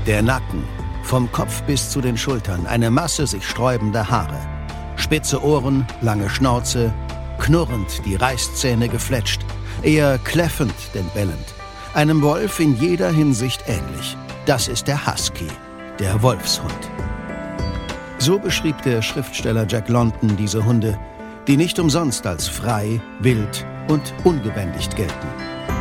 Der Nacken, vom Kopf bis zu den Schultern, eine Masse sich sträubender Haare. Spitze Ohren, lange Schnauze, knurrend, die Reißzähne gefletscht, eher kläffend denn bellend. Einem Wolf in jeder Hinsicht ähnlich. Das ist der Husky, der Wolfshund. So beschrieb der Schriftsteller Jack London diese Hunde, die nicht umsonst als frei, wild und ungebändigt gelten.